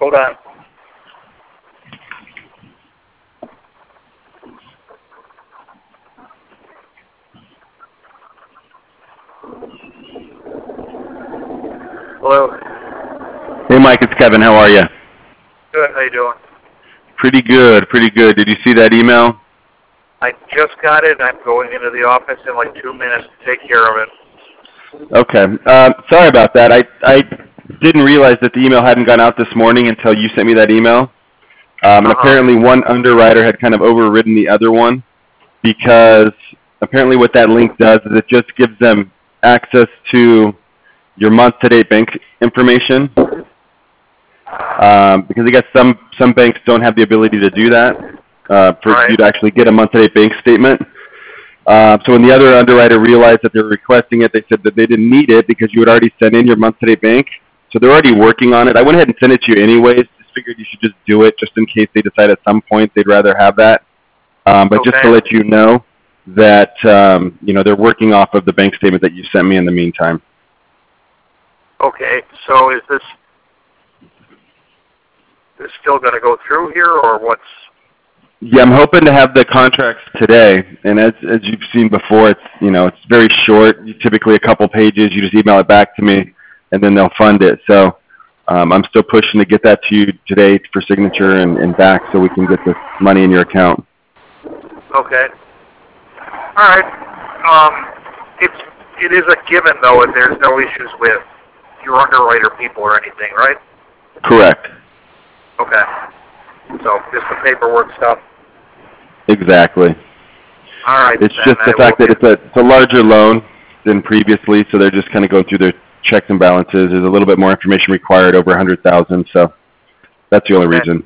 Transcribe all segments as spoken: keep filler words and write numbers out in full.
Hold on. Hello. Hey, Mike, it's Kevin. How are you? Good. How you doing? Pretty good, pretty good. Did you see that email? I just got it. I'm going into the office in like two minutes to take care of it. Okay. Uh, sorry about that. I, I didn't realize that the email hadn't gone out this morning until you sent me that email. Um, and Uh-huh. apparently one underwriter had kind of overridden the other one because apparently what that link does is it just gives them access to your month-to-date bank information. Um, because I guess some, some banks don't have the ability to do that, uh, for Right. you to actually get a month-to-date bank statement. Uh, so when the other underwriter realized that they were requesting it, they said that they didn't need it because you had already sent in your month-to-date bank. So they're already working on it. I went ahead and sent it to you anyways. Just figured you should just do it just in case they decide at some point they'd rather have that. Um, but Okay. just to let you know that, um, you know, they're working off of the bank statement that you sent me in the meantime. Okay. So is this this still going to go through here, or what's? Yeah, I'm hoping to have the contracts today. And as as you've seen before, it's you know it's very short. Typically a couple pages. You just email it back to me, and then they'll fund it. So um, I'm still pushing to get that to you today for signature and, and back, so we can get the money in your account. Okay. All right. Um, it's it is a given though, and there's no issues with your underwriter people or anything, right? Correct. Okay. So just the paperwork stuff. Exactly. All right. It's then just the I fact will that it's a, it's a larger loan than previously, so they're just kind of going through their checks and balances. There's a little bit more information required, over one hundred thousand, so that's the only Okay. reason.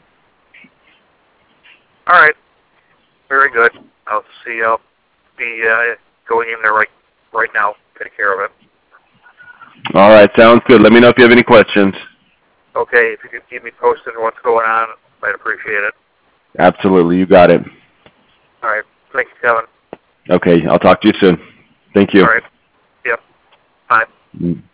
All right. Very good. I'll see. I'll be uh, going in there right right now. Take care of it. All right, sounds good. Let me know if you have any questions. Okay. If you could keep me posted on what's going on, I'd appreciate it. Absolutely, you got it. All right. Thank you, Kevin. Okay, I'll talk to you soon. Thank you. All right. Yep. Bye. Mm.